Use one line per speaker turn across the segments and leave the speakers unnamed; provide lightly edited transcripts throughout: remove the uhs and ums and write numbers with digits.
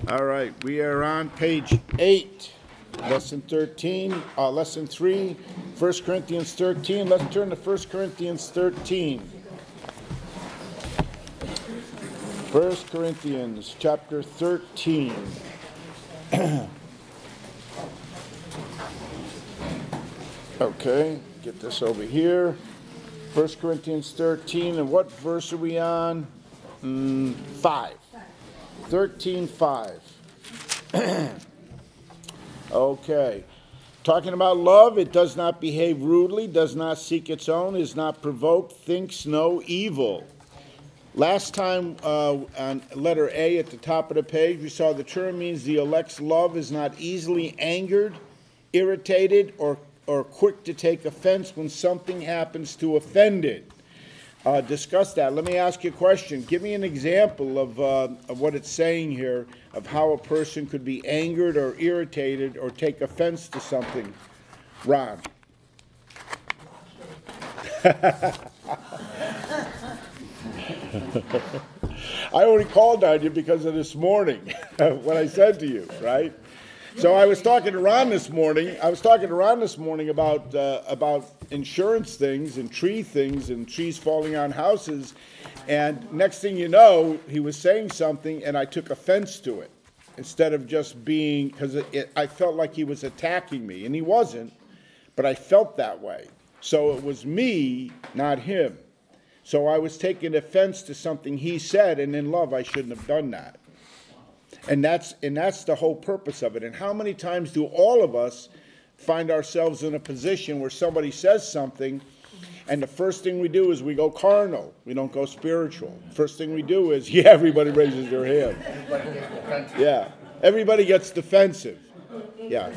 All right, we are on page 8, lesson 13, lesson 3, 1 Corinthians 13. Let's turn to 1 Corinthians 13. 1 Corinthians chapter 13. Okay, get this over here. 1 Corinthians 13, and what verse are we on? 5. 13:5. Okay. Talking about love, it does not behave rudely, does not seek its own, is not provoked, thinks no evil. Last time on letter A at the top of the page, we saw the term means the elect's love is not easily angered, irritated, or quick to take offense when something happens to offend it. Discuss that. Let me ask you a question. Give me an example of what it's saying here, of how a person could be angered or irritated or take offense to something. Ron. I only called on you because of this morning, what I said to you, right? So I was talking to Ron this morning. About insurance things and trees falling on houses. And next thing you know, he was saying something and I took offense to it. Instead of just being, because I felt like he was attacking me. And he wasn't, but I felt that way. So it was me, not him. So I was taking offense to something he said, and in love I shouldn't have done that. And that's the whole purpose of it. And how many times do all of us find ourselves in a position where somebody says something, and the first thing we do is we go carnal. We don't go spiritual. First thing we do is, everybody raises their hand.
Everybody gets defensive.
Yeah, everybody gets defensive. Yeah.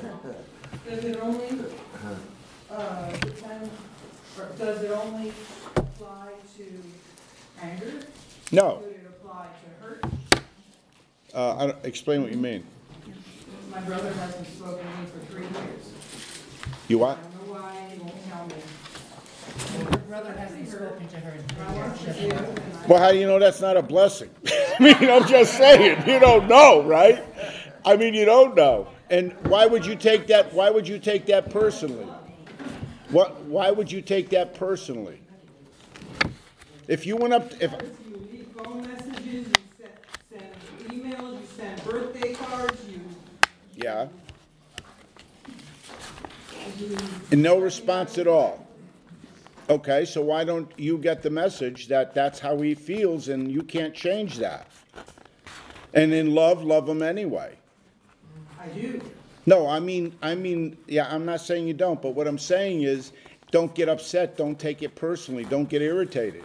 Does it only apply to anger?
No.
Could it apply to hurt?
Explain what you mean.
My brother hasn't spoken to me for 3 years.
You what?
I don't know why, he won't tell me.
Her brother hasn't spoken to her in 3
I want
years.
to do, and I
Well, how do you know that's not a blessing? I mean, I'm just saying, you don't know, right? I mean, you don't know. And why would you take that? Why would you take that personally? Why would you take that personally? If you went up,
you leave phone messages, you send emails, you send birthday cards,
yeah, and no response at all. Okay, so why don't you get the message that that's how he feels and you can't change that? And in love him anyway.
I do.
No, I mean, yeah, I'm not saying you don't, but what I'm saying is don't get upset, don't take it personally, don't get irritated.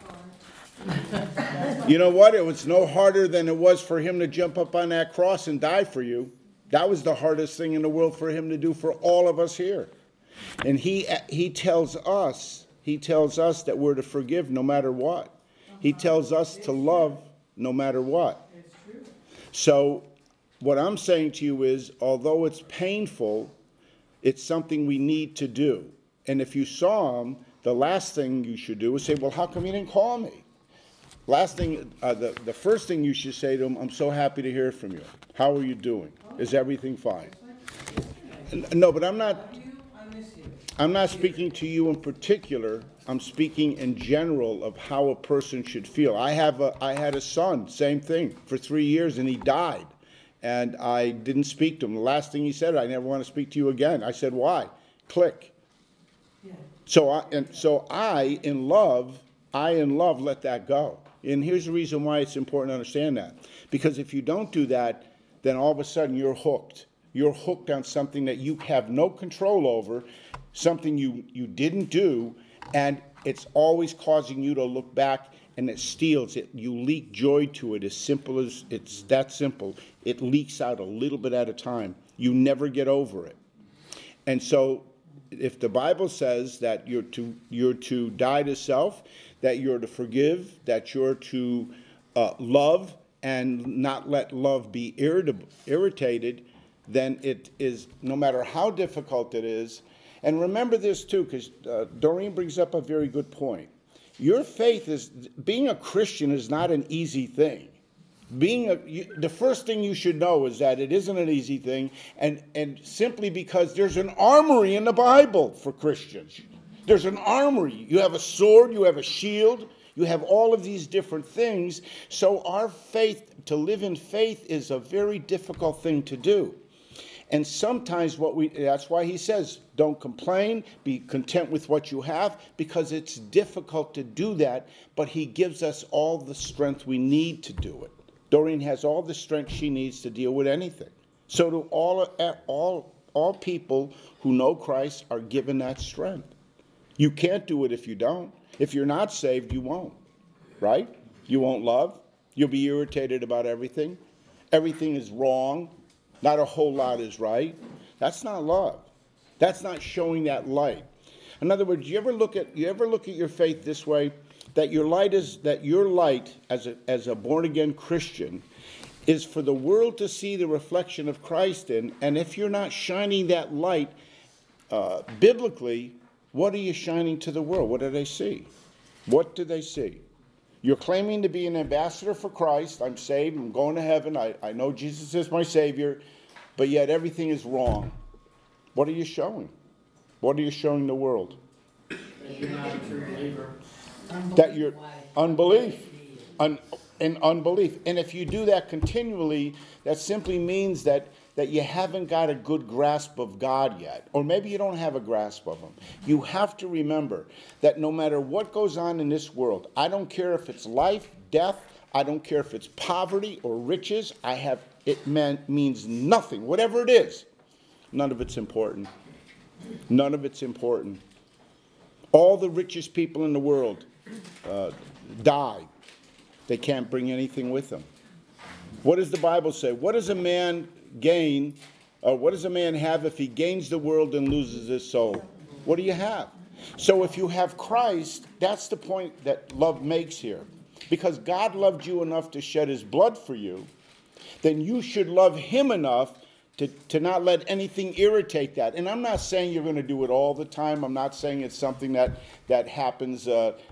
You know what? It was no harder than it was for him to jump up on that cross and die for you. That was the hardest thing in the world for him to do for all of us here. And he tells us that we're to forgive no matter what. He tells us to love no matter what.
It's true.
So what I'm saying to you is, although it's painful, it's something we need to do. And if you saw him, the last thing you should do is say, well, how come you didn't call me? The first thing you should say to him, I'm so happy to hear from you. How are you doing? Is everything fine? No, but I'm not speaking to you in particular. I'm speaking in general of how a person should feel. I had a son, same thing, for 3 years, and he died. And I didn't speak to him. The last thing he said, I never want to speak to you again. I said, why? Click.
Yeah.
So I, in love, let that go. And here's the reason why it's important to understand that. Because if you don't do that, then all of a sudden you're hooked. You're hooked on something that you have no control over, something you didn't do, and it's always causing you to look back, and it steals it. You leak joy to it. As simple as it's that simple. It leaks out a little bit at a time. You never get over it. And so if the Bible says that you're to die to self, that you're to forgive, that you're to love and not let love be irritated, then it is, no matter how difficult it is. And remember this too, because Doreen brings up a very good point. Your faith being a Christian is not an easy thing. The first thing you should know is that it isn't an easy thing, and simply because there's an armory in the Bible for Christians. There's an armory. You have a sword, you have a shield, you have all of these different things. So our faith, to live in faith, is a very difficult thing to do. And sometimes that's why he says, don't complain, be content with what you have, because it's difficult to do that, but he gives us all the strength we need to do it. Doreen has all the strength she needs to deal with anything. So do all people who know Christ are given that strength. You can't do it if you don't. If you're not saved, you won't, right? You won't love. You'll be irritated about everything. Everything is wrong. Not a whole lot is right. That's not love. That's not showing that light. In other words, you ever look at your faith this way, that your light as a born again Christian is for the world to see the reflection of Christ in, and if you're not shining that light biblically, what are you shining to the world? What do they see? What do they see? You're claiming to be an ambassador for Christ. I'm saved. I'm going to heaven. I know Jesus is my Savior. But yet everything is wrong. What are you showing? What are you showing the world?
That you're not a true believer.
That you're unbelief. In unbelief. And if you do that continually, that simply means that you haven't got a good grasp of God yet. Or maybe you don't have a grasp of Him. You have to remember that no matter what goes on in this world, I don't care if it's life, death, I don't care if it's poverty or riches, means nothing. Whatever it is, none of it's important. None of it's important. All the richest people in the world die. They can't bring anything with them. What does the Bible say? What does a man gain, or what does a man have if he gains the world and loses his soul? What do you have? So if you have Christ, that's the point that love makes here. Because God loved you enough to shed His blood for you, then you should love Him enough to not let anything irritate that. And I'm not saying you're going to do it all the time. I'm not saying it's something that happens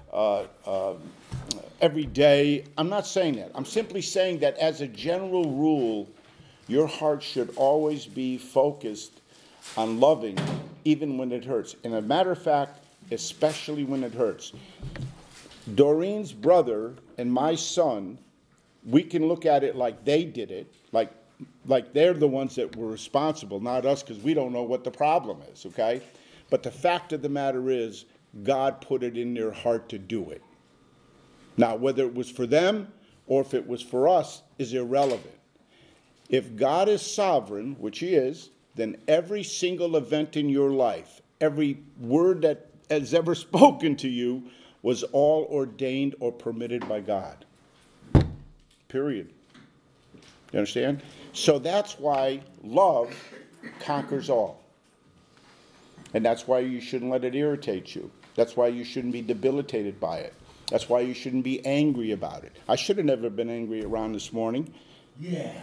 every day. I'm not saying that. I'm simply saying that as a general rule, your heart should always be focused on loving, even when it hurts. And as a matter of fact, especially when it hurts. Doreen's brother and my son, we can look at it like they did it, like they're the ones that were responsible, not us, because we don't know what the problem is, okay? But the fact of the matter is, God put it in their heart to do it. Now, whether it was for them or if it was for us is irrelevant. If God is sovereign, which He is, then every single event in your life, every word that has ever spoken to you, was all ordained or permitted by God. Period. You understand? So that's why love conquers all. And that's why you shouldn't let it irritate you. That's why you shouldn't be debilitated by it. That's why you shouldn't be angry about it. I should have never been angry around this morning.
Yeah.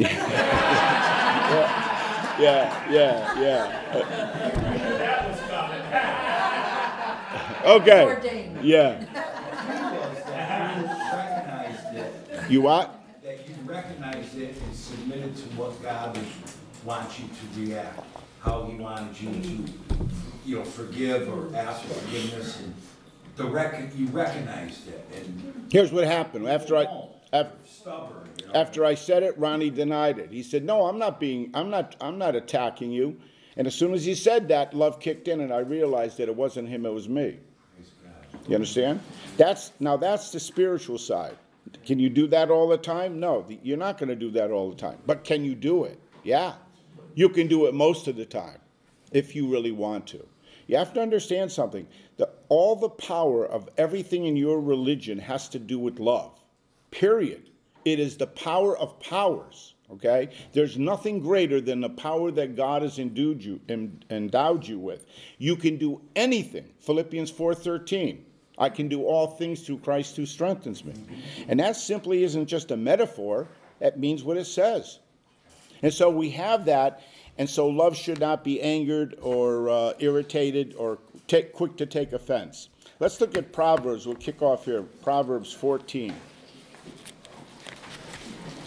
Yeah.
That was coming.
Okay.
Ordained.
Yeah.
That you recognized it,
You what?
that you recognized it and submitted to what God wants you to react, how He wanted you to, forgive or ask for forgiveness, and you recognized it. And
Here's what happened. After
stubborn,
After I said it, Ronnie denied it. He said, "No, I'm not attacking you." And as soon as he said that, love kicked in, and I realized that it wasn't him, it was me. You understand? That's the spiritual side. Can you do that all the time? No, you're not going to do that all the time. But can you do it? Yeah. You can do it most of the time if you really want to. You have to understand something. All the power of everything in your religion has to do with love. Period. It is the power of powers. Okay? There's nothing greater than the power that God has endowed you with. You can do anything. Philippians 4:13. I can do all things through Christ who strengthens me. And that simply isn't just a metaphor. That means what it says. And so we have that. And so love should not be angered or irritated or quick to take offense. Let's look at Proverbs. We'll kick off here. Proverbs 14.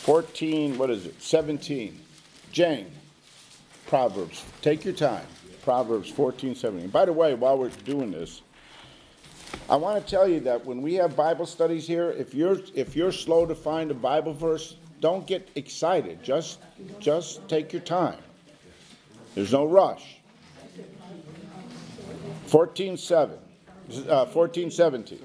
14, what is it? 17. Jane, Proverbs. Take your time. Proverbs 14, 17. By the way, while we're doing this, I want to tell you that when we have Bible studies here, if you're slow to find a Bible verse, don't get excited. Just take your time. There's no rush. 14:17.
17:17.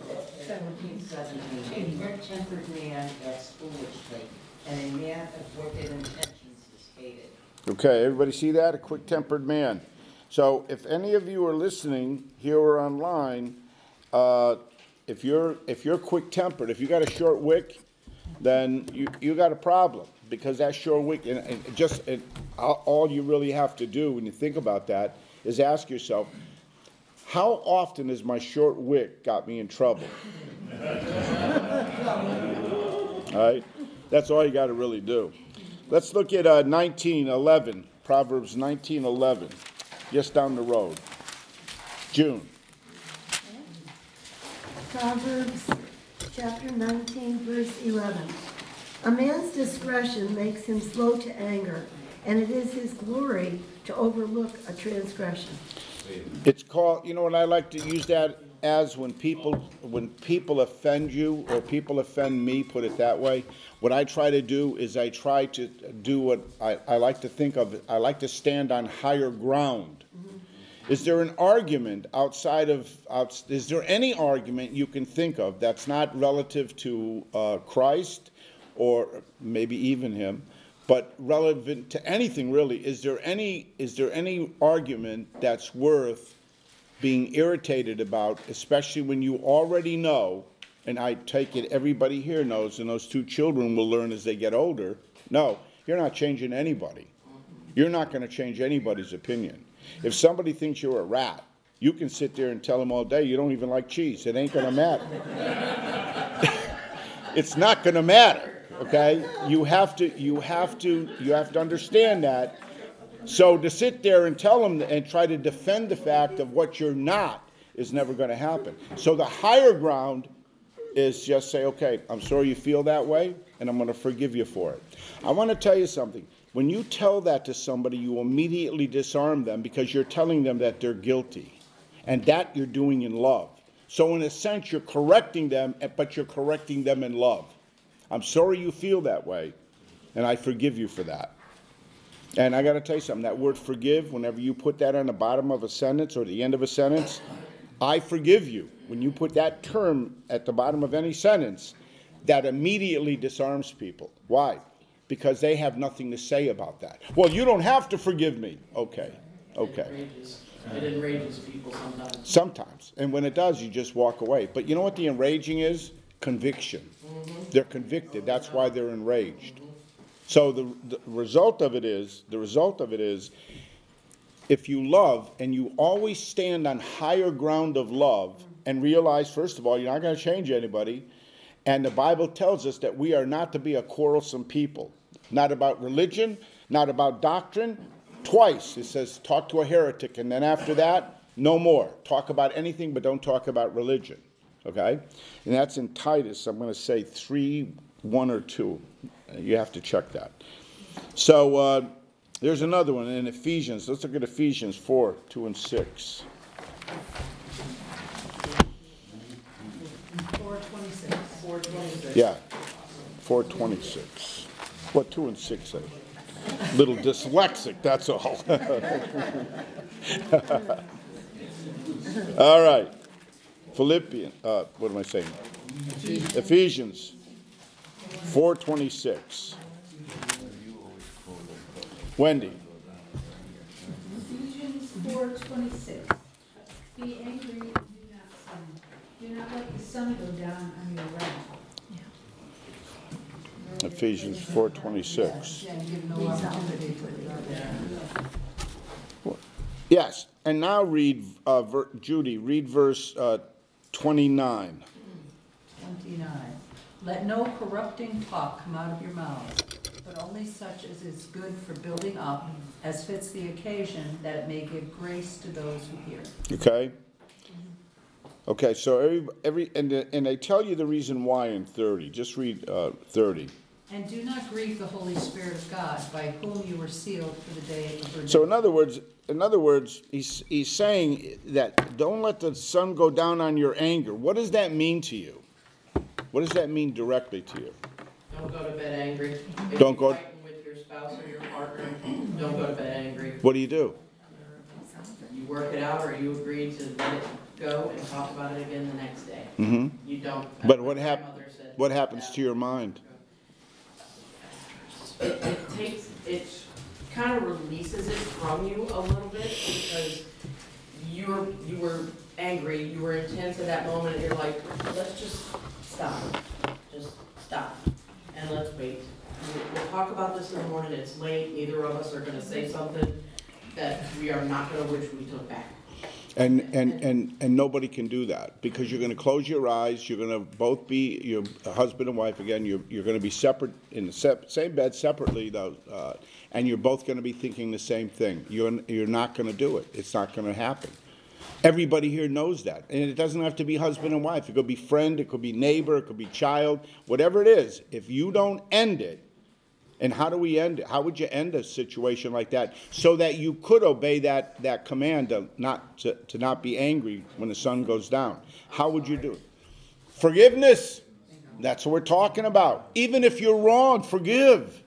A hard-tempered man acts foolishly, and a man of wicked intentions is hated.
Okay, everybody see that? A quick-tempered man. So if any of you are listening here or online, if you're quick-tempered, if you got a short wick, then you got a problem, because that short wick, and all you really have to do when you think about that is ask yourself, how often has my short wick got me in trouble? All right? That's all you got to really do. Let's look at 19:11, Proverbs 19:11, just down the road. June.
Proverbs chapter 19, verse 11. A man's discretion makes him slow to anger, and it is his glory to overlook a transgression.
It's called, you know what I like to use that as, when people offend you or people offend me, put it that way, what I try to do is I try to do what I like to think of, I like to stand on higher ground. Is there an argument is there any argument you can think of that's not relative to Christ or maybe even him, but relevant to anything really? Is there any argument that's worth being irritated about, especially when you already know, and I take it everybody here knows, and those two children will learn as they get older, no, you're not changing anybody. You're not going to change anybody's opinion. If somebody thinks you're a rat, you can sit there and tell them all day you don't even like cheese. It ain't going to matter. It's not going to matter, okay? You have to understand that. So to sit there and tell them and try to defend the fact of what you're not is never going to happen. So the higher ground is just say, okay, I'm sorry you feel that way, and I'm going to forgive you for it. I want to tell you something. When you tell that to somebody, you immediately disarm them, because you're telling them that they're guilty. And that you're doing in love. So in a sense, you're correcting them, but you're correcting them in love. I'm sorry you feel that way, and I forgive you for that. And I got to tell you something, that word forgive, whenever you put that on the bottom of a sentence or the end of a sentence, I forgive you. When you put that term at the bottom of any sentence, that immediately disarms people. Why? Because they have nothing to say about that. Well, you don't have to forgive me. Okay.
It enrages people sometimes.
Sometimes. And when it does, you just walk away. But you know what the enraging is? Conviction. They're convicted. That's why they're enraged. So the result of it is, if you love and you always stand on higher ground of love and realize, first of all, you're not going to change anybody. And the Bible tells us that we are not to be a quarrelsome people. Not about religion, not about doctrine. Twice it says talk to a heretic, and then after that, no more. Talk about anything, but don't talk about religion. Okay? And that's in Titus, I'm going to say 3, 1 or 2. You have to check that. So there's another one in Ephesians. Let's look at Ephesians 4, 2 and 6.
4:26.
Yeah, 4:26. What 2 and 6 say? Little dyslexic, that's all. All right. Philippians, what am I saying? Ephesians 4:26. Wendy.
Ephesians 4:26. Be angry and do not sin. Do not let the sun go down on your wrath.
Ephesians 4:26. Yes, and now read, Judy, read verse 29.
29. Let no corrupting talk come out of your mouths, but only such as is good for building up, as fits the occasion, that it may give grace to those who hear.
Okay? Okay, so and they tell you the reason why in 30. Just read 30.
And do not grieve the Holy Spirit of God, by whom you were sealed for the day of redemption.
So in other words, he's saying that don't let the sun go down on your anger. What does that mean to you? What does that mean directly to you?
Don't go to bed angry. If
Don't
you're
go-
fighting with your spouse or your partner, don't go to bed angry.
What do you do?
You work it out, or you agree to let it go and talk about it again the next day.
Mm-hmm.
You don't.
But
my grandmother said
what happens
that.
to your mind?
It kind of releases it from you a little bit, because you were angry, you were intense at that moment, and you're like, let's just stop, and let's wait. We'll talk about this in the morning, it's late, neither of us are gonna say something that we are not gonna wish we took back.
And nobody can do that, because you're going to close your eyes. You're going to both be your husband and wife again. You're going to be separate in the same bed separately, though, and you're both going to be thinking the same thing. You're not going to do it. It's not going to happen. Everybody here knows that, and it doesn't have to be husband and wife. It could be friend. It could be neighbor. It could be child. Whatever it is, if you don't end it. And how do we end it? How would you end a situation like that so that you could obey that command to not be angry when the sun goes down? How would you do it? Forgiveness. That's what we're talking about. Even if you're wrong, forgive.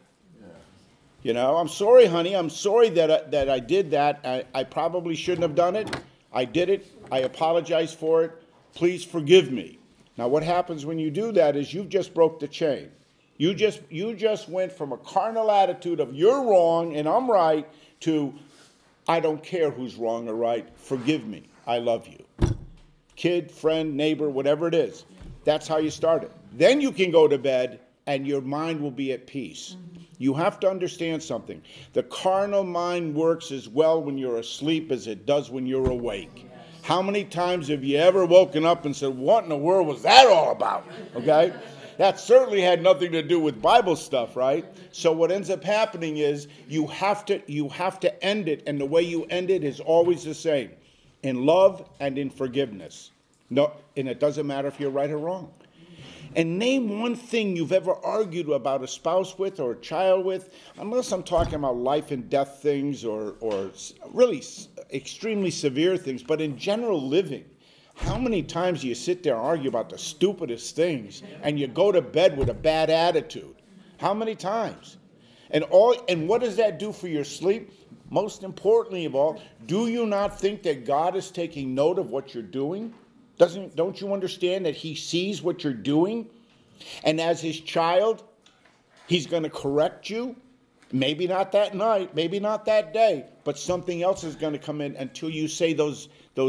You know, I'm sorry, honey. I'm sorry that I did that. I probably shouldn't have done it. I did it. I apologize for it. Please forgive me. Now, what happens when you do that is you've just broke the chain. You just went from a carnal attitude of you're wrong and I'm right to I don't care who's wrong or right. Forgive me. I love you. Kid, friend, neighbor, whatever it is. That's how you start it. Then you can go to bed and your mind will be at peace. You have to understand something. The carnal mind works as well when you're asleep as it does when you're awake. How many times have you ever woken up and said, what in the world was that all about? Okay? That certainly had nothing to do with Bible stuff, right? So what ends up happening is you have to end it, and the way you end it is always the same, in love and in forgiveness. No, and it doesn't matter if you're right or wrong. And name one thing you've ever argued about a spouse with or a child with, unless I'm talking about life and death things or really extremely severe things, but in general living. How many times do you sit there and argue about the stupidest things and you go to bed with a bad attitude? How many times? And what does that do for your sleep? Most importantly of all, do you not think that God is taking note of what you're doing? Don't you understand that he sees what you're doing? And as his child, he's going to correct you. Maybe not that night, maybe not that day, but something else is going to come in until you say those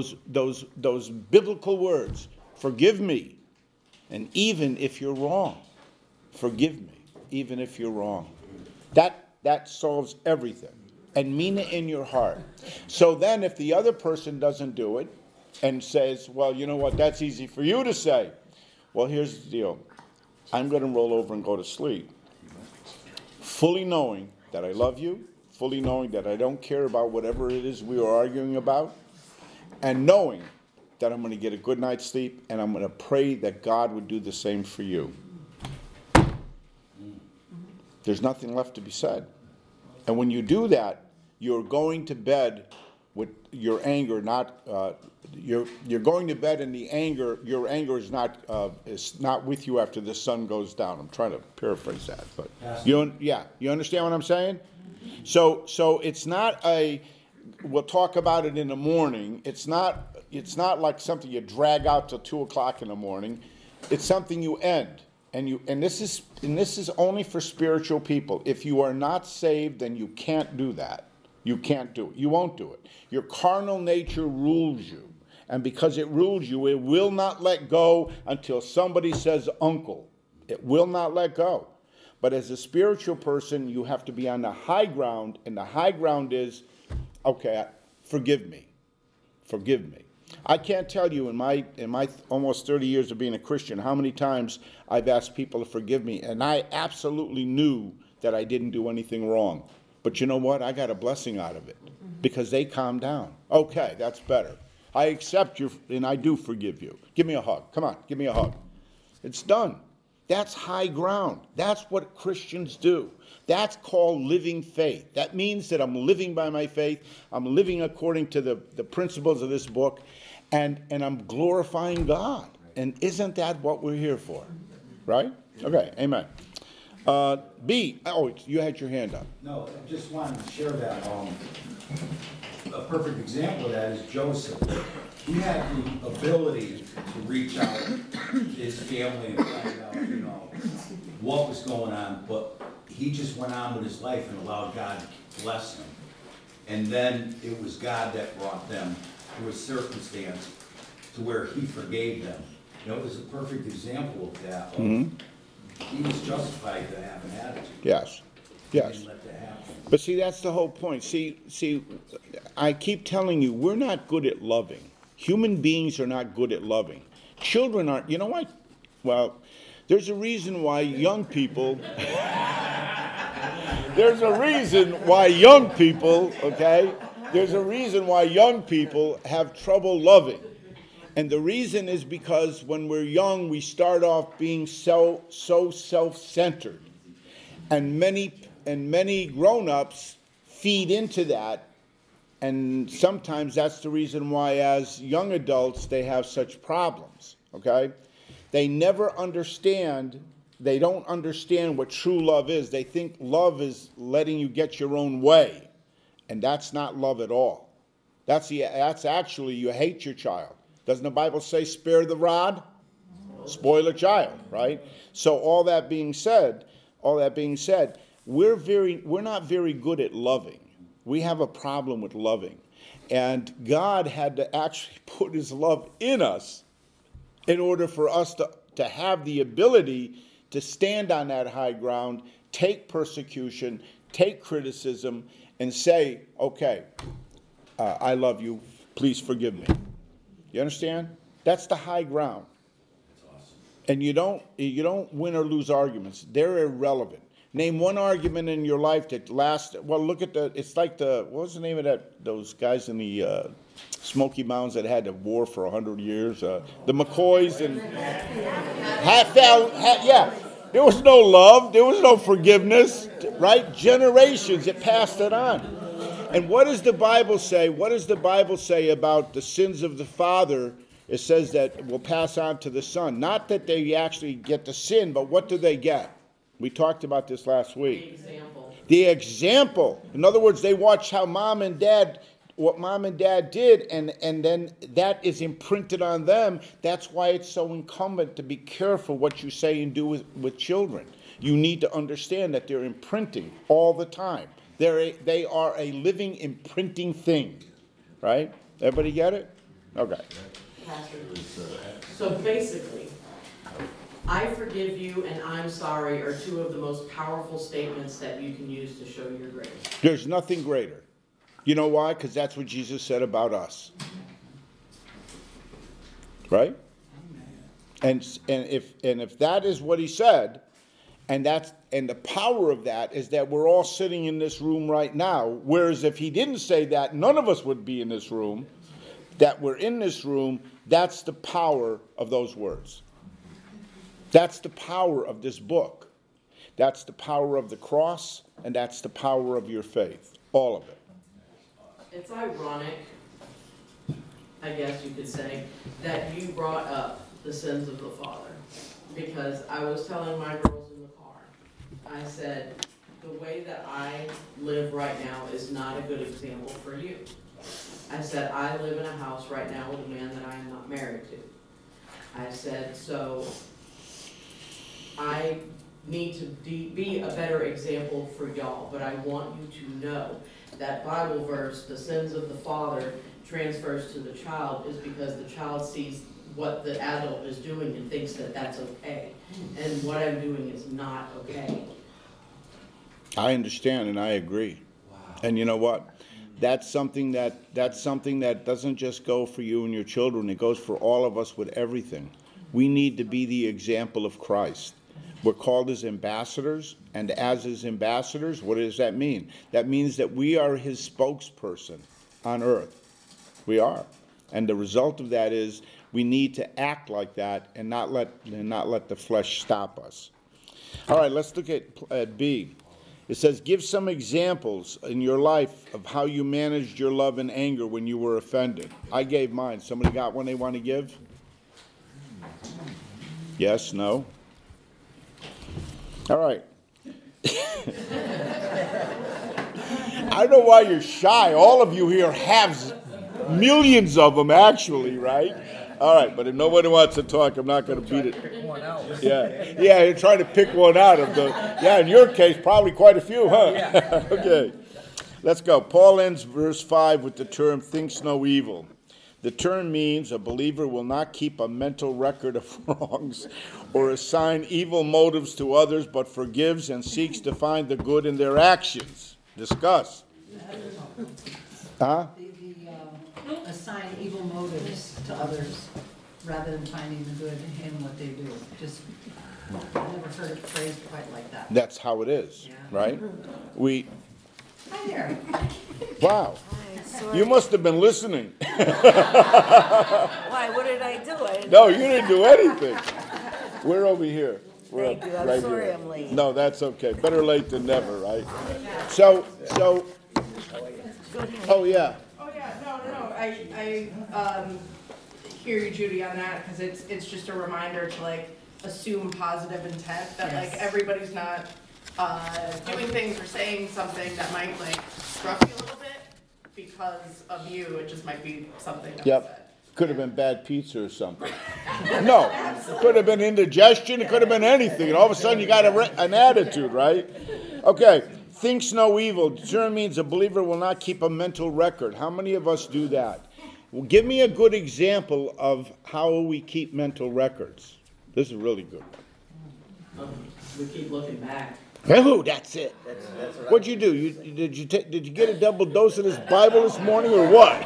biblical words. Forgive me. And even if you're wrong, forgive me, even if you're wrong. That solves everything. And mean it in your heart. So then if the other person doesn't do it and says, well, you know what, that's easy for you to say. Well, here's the deal. I'm going to roll over and go to sleep, fully knowing that I love you, fully knowing that I don't care about whatever it is we are arguing about, and knowing that I'm going to get a good night's sleep, and I'm going to pray that God would do the same for you. There's nothing left to be said. And when you do that, you're going to bed with your anger you're going to bed and your anger is not with you after the sun goes down. I'm trying to paraphrase that, but you understand what I'm saying? So it's not we'll talk about it in the morning. It's not like something you drag out till 2:00 in the morning. It's something you end. And this is only for spiritual people. If you are not saved, then you can't do that. You can't do it. You won't do it. Your carnal nature rules you. And because it rules you, it will not let go until somebody says uncle. It will not let go. But as a spiritual person, you have to be on the high ground. And the high ground is, okay, forgive me. Forgive me. I can't tell you in my almost 30 years of being a Christian how many times I've asked people to forgive me, and I absolutely knew that I didn't do anything wrong. But you know what? I got a blessing out of it because they calmed down. Okay, that's better. I accept you, and I do forgive you. Give me a hug. Come on, give me a hug. It's done. That's high ground. That's what Christians do. That's called living faith. That means that I'm living by my faith. I'm living according to the principles of this book, and I'm glorifying God. And isn't that what we're here for? Right? Okay, amen. B, oh, you had your hand up.
No, I just wanted to share that. A perfect example of that is Joseph. He had the ability to reach out to his family and find out, what was going on, but he just went on with his life and allowed God to bless him. And then it was God that brought them to a circumstance to where he forgave them. It was a perfect example of that. He was justified to have an attitude.
Yes.
He
Yes.
didn't let that happen.
But see, that's the whole point. See, I keep telling you, we're not good at loving. Human beings are not good at loving. Children aren't. You know what? Well, there's a reason why young people, there's a reason why young people, okay? There's a reason why young people have trouble loving. And the reason is because when we're young, we start off being so self-centered. And many grown-ups feed into that. And sometimes that's the reason why as young adults they have such problems, okay? They never understand, they don't understand what true love is. They think love is letting you get your own way. And that's not love at all. That's actually, you hate your child. Doesn't the Bible say spare the rod? Spoil a child, right? So all that being said, we're not very good at loving. We have a problem with loving. And God had to actually put his love in us in order for us to have the ability to stand on that high ground, take persecution, take criticism, and say, okay, I love you, please forgive me. You understand? That's the high ground.
That's awesome.
And you don't win or lose arguments. They're irrelevant. Name one argument in your life that lasts. Well, look at it's like what was the name of those guys in the Smoky Mountains that had the war for 100 years? The McCoys and yeah. There was no love. There was no forgiveness, right? Generations, it passed it on. And what does the Bible say? What does the Bible say about the sins of the father? It says that it will pass on to the son. Not that they actually get the sin, but what do they get? We talked about this last week. The example. In other words, they watch how what mom and dad did, and then that is imprinted on them. That's why it's so incumbent to be careful what you say and do with children. You need to understand that they're imprinting all the time. They are a living imprinting thing, right? Everybody get it? Okay.
Pastor, so basically, I forgive you and I'm sorry are two of the most powerful statements that you can use to show your grace.
There's nothing greater. You know why? Because that's what Jesus said about us. Right? And if that is what he said, and the power of that is that we're all sitting in this room right now, whereas if he didn't say that, none of us would be in this room. That we're in this room, that's the power of those words. That's the power of this book. That's the power of the cross, and that's the power of your faith. All of it.
It's ironic, I guess you could say, that you brought up the sins of the father. Because I was telling my girls in the car, I said, the way that I live right now is not a good example for you. I said, I live in a house right now with a man that I am not married to. I said, so I need to be a better example for y'all, but I want you to know that Bible verse, the sins of the father transfers to the child, is because the child sees what the adult is doing and thinks that that's okay. And what I'm doing is not okay.
I understand and I agree. Wow. And you know what? That's something that doesn't just go for you and your children. It goes for all of us with everything. We need to be the example of Christ. We're called as ambassadors, and as his ambassadors, what does that mean? That means that we are his spokesperson on earth. We are. And the result of that is we need to act like that and not let the flesh stop us. All right, let's look at B. It says, give some examples in your life of how you managed your love and anger when you were offended. I gave mine. Somebody got one they want to give? Yes, no? All right. I don't know why you're shy. All of you here have millions of them, actually, right? All right, but if nobody wants to talk, I'm not going to beat it. Yeah, you're trying to pick one out of the. Yeah, in your case, probably quite a few, huh? Yeah. Okay, let's go. Paul ends verse 5 with the term "thinks no evil." The term means a believer will not keep a mental record of wrongs or assign evil motives to others, but forgives and seeks to find the good in their actions. Discuss. Huh?
Assign evil motives to others rather than finding the good in what they do. Just, I've never heard it phrased quite like that.
That's how it is, right?
Hi there.
Wow. You must have been listening.
Why, what did I do?
No, you didn't do anything. We're over here. We're
Thank you. I'm
right
sorry
here.
I'm late.
No, that's okay. Better late than never, right? So, oh yeah.
Oh, yeah, no, I hear you, Judy, on that, because it's just a reminder to, like, assume positive intent, that, like, everybody's not, doing things or saying something that might, like, struck you a little bit because of you, it just might be something that was said.
Could have been bad pizza or something. No, could have been indigestion, it could have been anything, and all of a sudden you got an attitude, right? Okay. Thinks no evil. The term means a believer will not keep a mental record. How many of us do that? Well, give me a good example of how we keep mental records. This is a really good one.
We keep looking back.
Oh, that's it. What'd you do? Did you get a double dose of this Bible this morning or what?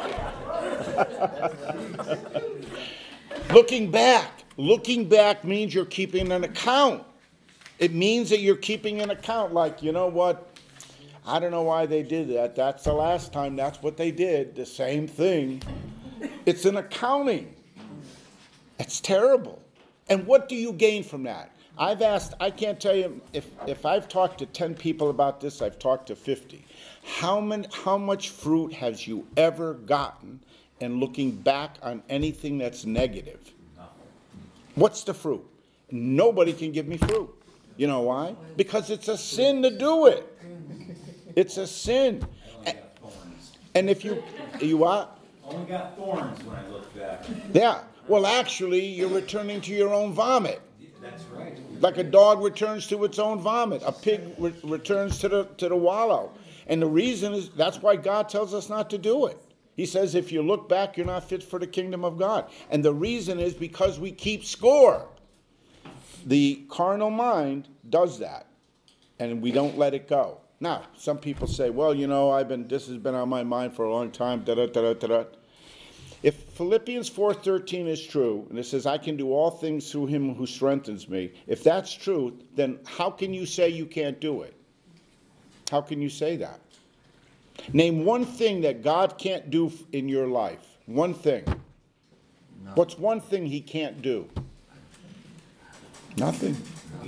Looking back. Looking back means you're keeping an account. It means that you're keeping an account. Like, you know what? I don't know why they did that. That's the last time. That's what they did. The same thing. It's an accounting. It's terrible. And what do you gain from that? I've asked, I can't tell you, if I've talked to 10 people about this, I've talked to 50. How much fruit has you ever gotten in looking back on anything that's negative? What's the fruit? Nobody can give me fruit. You know why? Because it's a sin to do it. It's a sin. And if you what?
Only got thorns when I look back.
Yeah. Well, actually, you're returning to your own vomit.
That's right.
Like a dog returns to its own vomit. A pig returns to the wallow. And the reason is, that's why God tells us not to do it. He says, if you look back, you're not fit for the kingdom of God. And the reason is because we keep score. The carnal mind does that. And we don't let it go. Now, some people say, well, you know, this has been on my mind for a long time, da-da-da-da-da. If Philippians 4:13 is true, and it says, I can do all things through him who strengthens me, if that's true, then how can you say you can't do it? How can you say that? Name one thing that God can't do in your life. One thing. No. What's one thing he can't do? Nothing.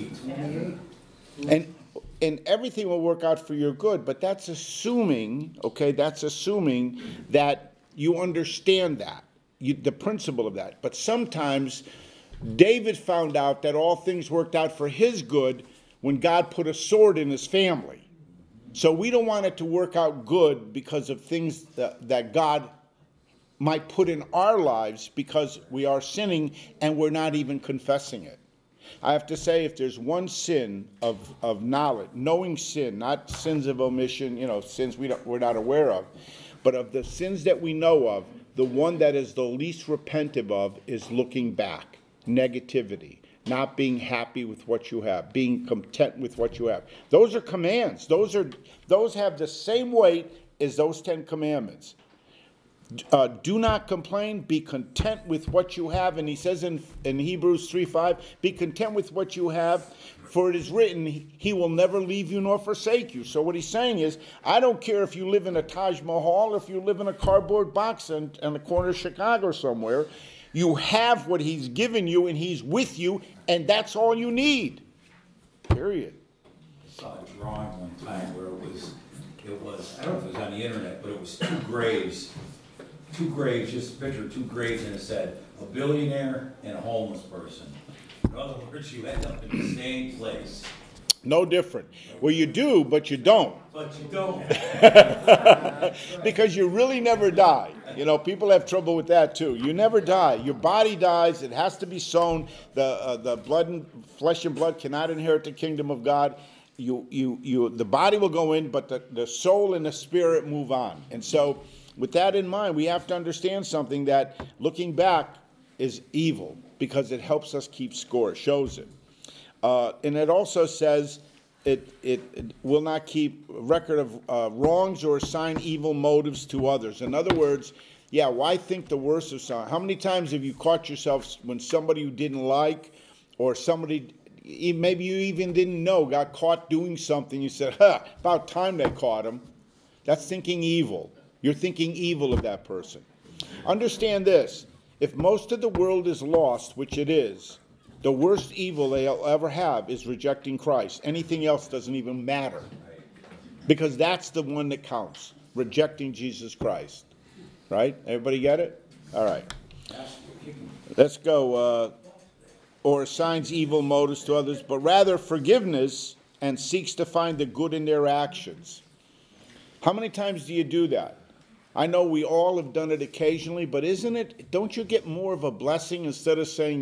And everything will work out for your good, but that's assuming, okay, that you understand that, the principle of that. But sometimes David found out that all things worked out for his good when God put a sword in his family. So we don't want it to work out good because of things that God might put in our lives because we are sinning and we're not even confessing it. I have to say, if there's one sin of knowledge, knowing sin, not sins of omission, sins we're not aware of, but of the sins that we know of, the one that is the least repentive of is looking back, negativity, not being happy with what you have, being content with what you have. Those are commands. Those have the same weight as those 10 commandments. Do not complain, be content with what you have. And he says in Hebrews 3:5, be content with what you have, for it is written, he will never leave you nor forsake you. So what he's saying is, I don't care if you live in a Taj Mahal, if you live in a cardboard box in the corner of Chicago somewhere, you have what he's given you and he's with you, and that's all you need. Period.
I saw a drawing one time where it was, I don't know if it was on the internet, but it was two graves, just a picture of two graves, and it said, a billionaire and a homeless person. In other words, you end up in the same place.
No different. Well, you do, but you don't.
But you don't.
Because you really never die. You know, people have trouble with that too. You never die. Your body dies. It has to be sown. The flesh and blood cannot inherit the kingdom of God. The body will go in, but the soul and the spirit move on. And so, with that in mind, we have to understand something, that looking back is evil because it helps us keep score. It shows it. And it also says it will not keep record of wrongs or assign evil motives to others. In other words, why think the worst of someone? How many times have you caught yourself when somebody you didn't like, or somebody maybe you even didn't know got caught doing something, you said, about time they caught him. That's thinking evil. You're thinking evil of that person. Understand this. If most of the world is lost, which it is, the worst evil they'll ever have is rejecting Christ. Anything else doesn't even matter. Because that's the one that counts. Rejecting Jesus Christ. Right? Everybody get it? All right. Let's go. Or assigns evil motives to others, but rather forgiveness and seeks to find the good in their actions. How many times do you do that? I know we all have done it occasionally, but don't you get more of a blessing instead of saying,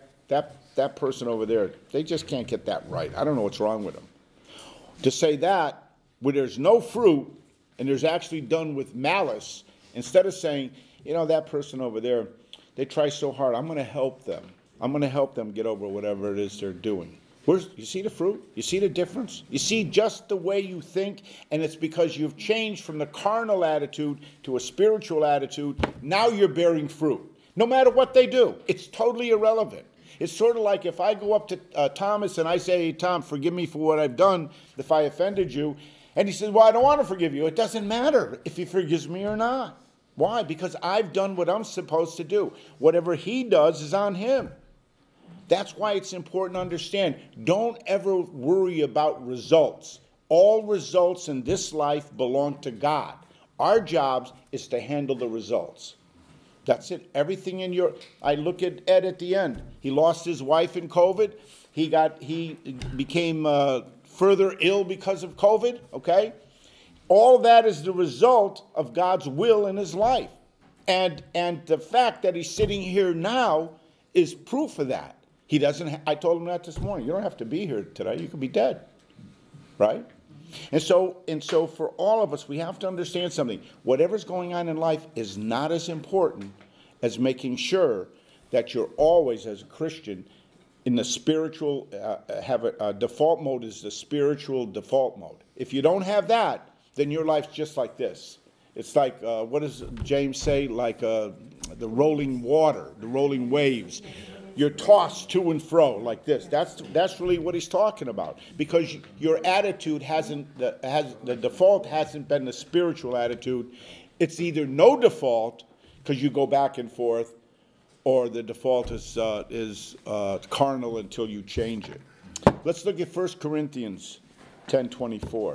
that person over there, they just can't get that right. I don't know what's wrong with them. To say that, where there's no fruit, and there's actually done with malice, instead of saying, that person over there, they try so hard, I'm going to help them. I'm going to help them get over whatever it is they're doing. You see the fruit? You see the difference? You see just the way you think, and it's because you've changed from the carnal attitude to a spiritual attitude. Now you're bearing fruit. No matter what they do, it's totally irrelevant. It's sort of like if I go up to Thomas and I say, hey, Tom, forgive me for what I've done if I offended you. And he says, well, I don't want to forgive you. It doesn't matter if he forgives me or not. Why? Because I've done what I'm supposed to do. Whatever he does is on him. That's why it's important to understand. Don't ever worry about results. All results in this life belong to God. Our job is to handle the results. That's it. Everything I look at Ed at the end. He lost his wife in COVID. He became further ill because of COVID, okay? All that is the result of God's will in his life. And the fact that he's sitting here now is proof of that. I told him that this morning. You don't have to be here today. You could be dead. Right? And so for all of us, we have to understand something. Whatever's going on in life is not as important as making sure that you're always, as a Christian, in the spiritual, have a default mode is the spiritual default mode. If you don't have that, then your life's just like this. It's like, what does James say? Like the rolling water, the rolling waves. You're tossed to and fro like this. That's really what he's talking about. Because your attitude the default hasn't been the spiritual attitude. It's either no default, because you go back and forth, or the default is carnal until you change it. Let's look at 1 Corinthians 10:24.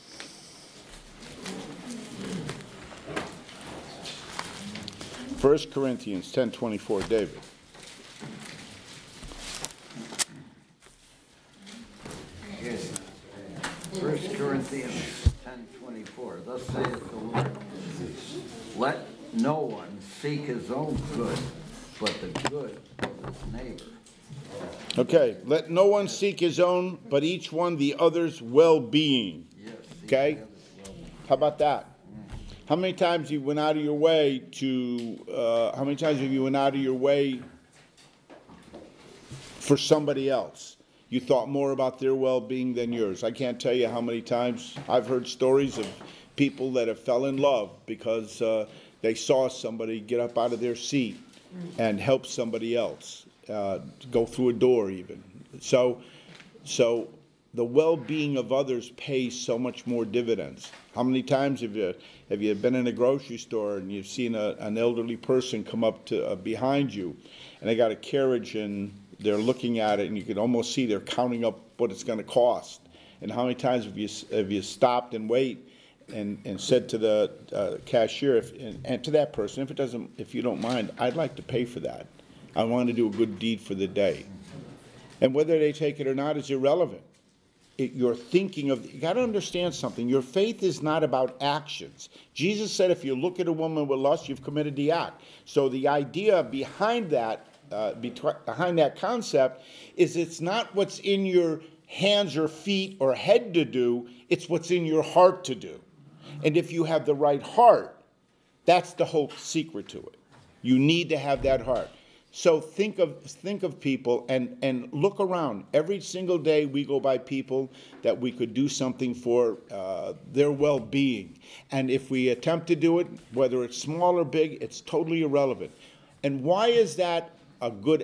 First Corinthians 10:24, David.
1 Corinthians 10:24, thus saith the Lord, let no one seek his own good, but the good of his neighbor.
Okay, let no one seek his own, but each one the other's well-being.
Yes,
okay? How about that? How many times you went out of your way how many times have you went out of your way for somebody else? You thought more about their well-being than yours. I can't tell you how many times I've heard stories of people that have fell in love because they saw somebody get up out of their seat and help somebody else, go through a door even. So the well-being of others pays so much more dividends. How many times have you been in a grocery store and you've seen an elderly person come up to behind you, and they got a carriage and they're looking at it, and you can almost see they're counting up what it's going to cost. And how many times have you stopped and wait and said to the cashier and to that person, if you don't mind, I'd like to pay for that. I want to do a good deed for the day. And whether they take it or not is irrelevant. You're thinking of, you got to understand something. Your faith is not about actions. Jesus said if you look at a woman with lust, you've committed the act. So the idea behind that concept is it's not what's in your hands or feet or head to do, it's what's in your heart to do. And if you have the right heart, that's the whole secret to it. You need to have that heart. So think of people and look around. Every single day we go by people that we could do something for their well-being. And if we attempt to do it, whether it's small or big, it's totally irrelevant. And why is that a good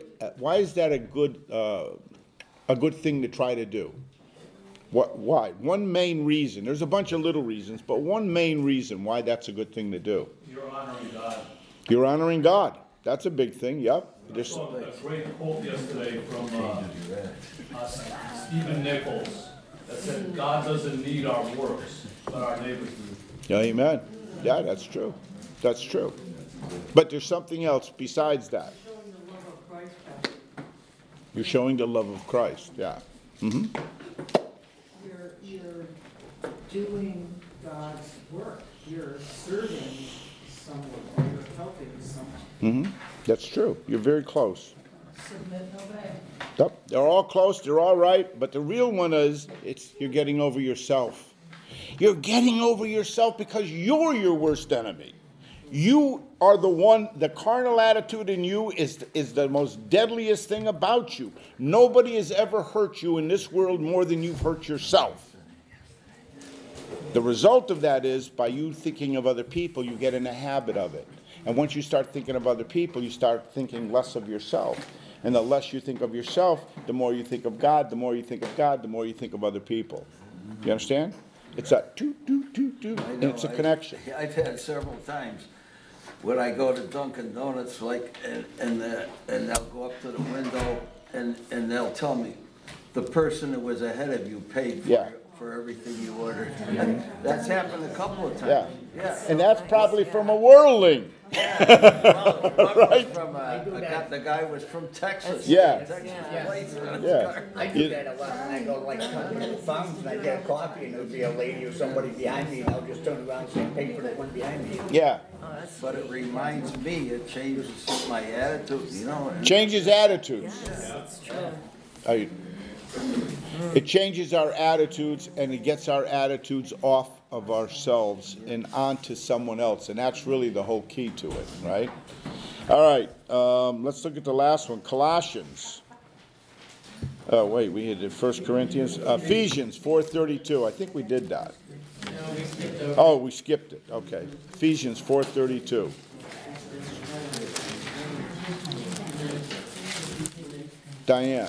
thing to try to do? Why? One main reason. There's a bunch of little reasons, but one main reason why that's a good thing to do.
You're honoring God.
You're honoring God. That's a big thing, yep.
I saw a great quote yesterday from Stephen Nichols that said, God doesn't need our works, but our neighbors do.
Amen. Yeah, that's true. That's true. But there's something else besides that. You're showing the love of Christ, yeah. Mm-hmm.
You're doing God's work. You're serving someone, or you're helping someone.
Mm-hmm. That's true. You're very close.
Submit and obey.
Yep. They're all close, they're all right, but the real one is you're getting over yourself. You're getting over yourself because you're your worst enemy. You are the carnal attitude in you is the most deadliest thing about you. Nobody has ever hurt you in this world more than you've hurt yourself. The result of that is, by you thinking of other people, you get in a habit of it. And once you start thinking of other people, you start thinking less of yourself. And the less you think of yourself, the more you think of God. The more you think of God, the more you think of other people. You understand? It's a and it's a connection.
I've had several times when I go to Dunkin' Donuts, and they'll go up to the window and they'll tell me, the person that was ahead of you paid for everything you ordered. And that's happened a couple of times.
Yeah. And that's probably from a worldling.
Right? The guy was from Texas.
Yeah.
I do that a lot when I go like to farms and I get a coffee and there'll be a lady or somebody behind me and I'll just turn around and say, pay for the one behind me.
Yeah.
But it reminds me, it changes my attitude, you know.
Changes attitudes. That's true. It changes our attitudes, and it gets our attitudes off of ourselves and onto someone else, and that's really the whole key to it, right? All right, let's look at the last one, Colossians. Oh, wait, we had 1 Corinthians, Ephesians 4:32. I think we did that.
No, we skipped over.
Oh, we skipped it. Okay, Ephesians 4:32. Diane.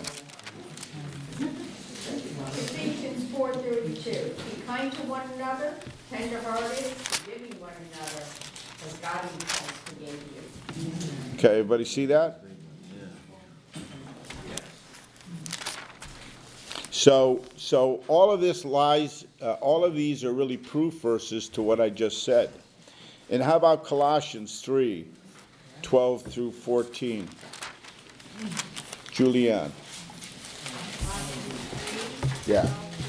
Ephesians 4:32, be kind to one another, tender-hearted, forgiving one another, as God in Christ forgave you.
Okay, everybody see that? So all of this lies, all of these are really proof verses to what I just said. And how about Colossians 3:12 through 14? Julianne. Yeah.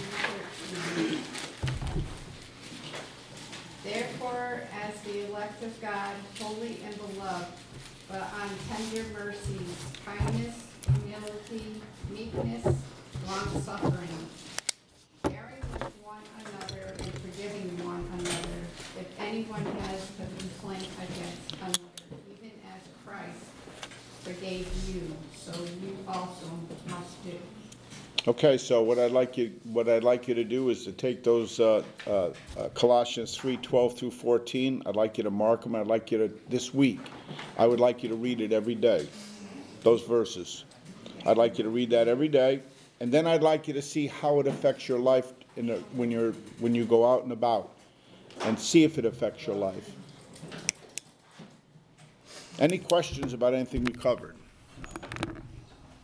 Therefore, as the elect of God, holy and beloved, but on tender mercies, kindness, humility, meekness, long-suffering, bearing with one another and forgiving one another, if anyone has a complaint against another, even as Christ forgave you, so you also must do.
Okay, so what I'd like you to do is to take those Colossians 3:12 through 14. I'd like you to mark them. I'd like you to, this week, I would like you to read it every day, those verses. I'd like you to read that every day, and then I'd like you to see how it affects your life when you go out and about, and see if it affects your life. Any questions about anything we covered?